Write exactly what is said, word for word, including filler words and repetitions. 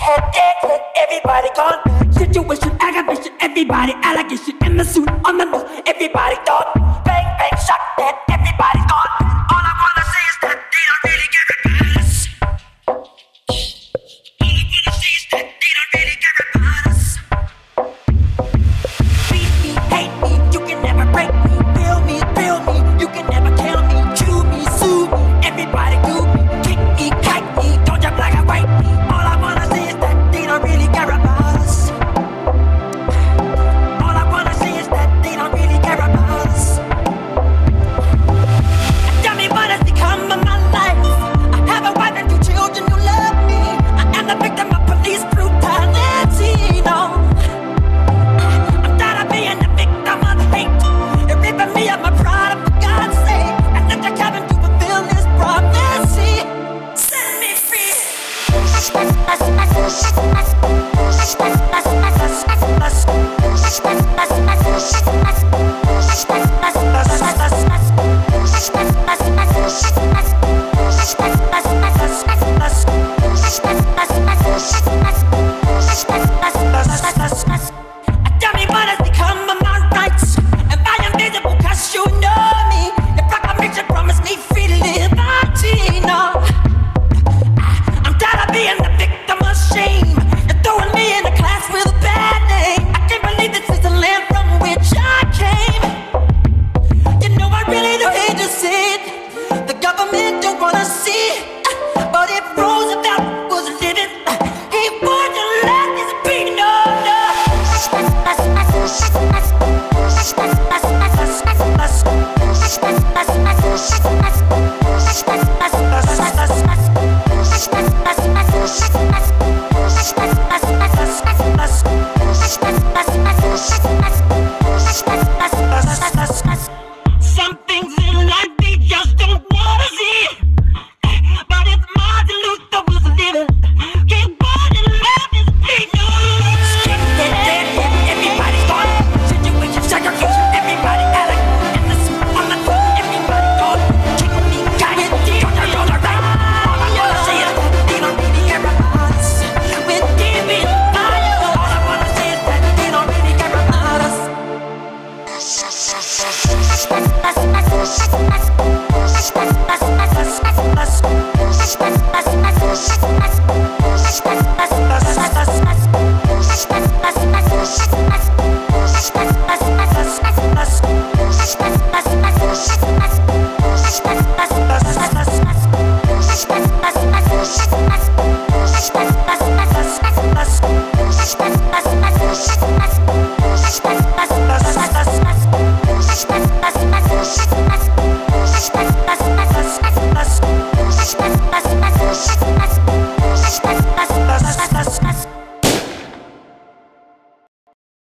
Everybody gone. Situation, aggravation, everybody allegation in the suit, on the news, everybody done. Bang, bang, shot dead, everybody gone. All I wanna say is that they don't really care about us. All I wanna say is that they don't really care about us. Beat me, hate me, you can never break me. Feel me, feel me, you can never kill me. Chew me, sue me, everybody do me. Kick me, kite me, don't jump like a white me. All I wanna say is that they don't really care about us. All I wanna say is that they don't really care about us. Tell me what has become of my life. I have a wife and two children who love me. I am the victim of police brutality. No, I'm tired of being the victim of hate. You're ripping me of my pride, for God's sake. I left the cabin to fulfill this prophecy. Set me free. Tell me what has become of my rights. Am I invisible cause you know me? Your proclamation promised me free liberty. No, I'm tired of being the victim of shame. You're throwing me in a class with a bad name. I can't believe this is the land from which I came. You know I really do hate to see it. The government don't wanna see it. But if Roosevelt was living, he wouldn't let this be. No, no. Us.